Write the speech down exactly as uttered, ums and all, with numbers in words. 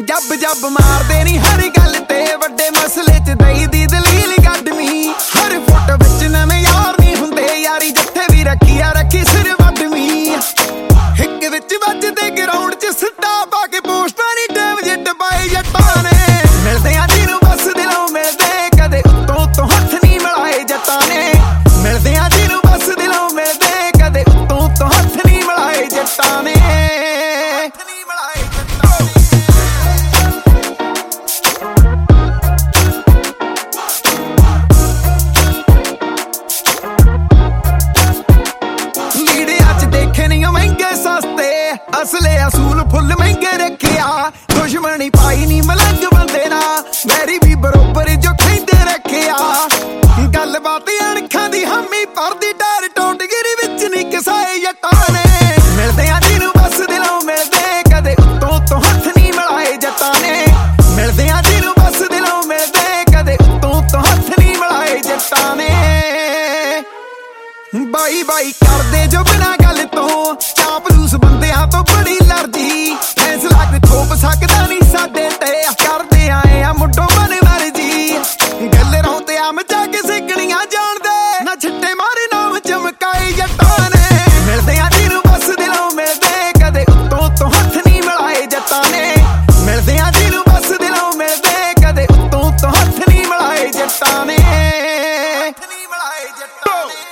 जब जब मारदे नी हर गल ते वड्डे मसले च दई दी दलील कड्डमी हर फुट विच नवें यार नी हुंदे यारी जिथे भी रखी आ रखी सिर वड्डमी हिक विच वजदे ग्राउंड च सिੱਟਾ पा के पोस्टां नी टैम जिट पाए जट्टां ने मिलदे आ जिन्नू बस दिलों मिलदे कदे उत्तों उत्तों हत्थ नी मिलाए जट्टां ने मिलदे आ जिन्नू बस दिलों मिलदे कदे उत्तों उत्तों हत्थ नी मिलाए जट्टां ने असले असूल फुल महंगे रखिया दुश्मनी पाई नी मलंग बंदे ना वैरी भी बरोबर जो खेंदे रखिया गल बात अणखां दी हामी परदी डर टोटगिरी विच नी किसाए जट्टां ने मिलदे आ जिन्नू बस दिलों मिलदे कदे उत्तों उत्तों हत्थ नी मिलाए जट्टां ने मिलदे आ जिन्नू बस दिलों मिलदे कदे उत्तों उत्तों हत्थ नी मिलाए जट्टां ने बाई बाई करदे जो बिना गल तो चापलूस बंदियां तो बड़ी लर्जी फैसला कोई थोप सकदा नी साडे ते करदे आए आ मुड्डो मन मर्जी गल रौंदे आ मचा के सिकणियां जाणदे ना छिट्टे मारे नाम चमकाए जट्टां ने मिलदे आ जिन्नू बस दिलों मिलदे कदे उत्तों उत्तों हत्थ नी मिलाए जट्टां ने मिलदे आ जिन्नू बस दिलों मिलदे कदे उत्तों उत्तों हत्थ नी मिलाए जट्टां ने हत्थ नी मिलाए जट्टां ने।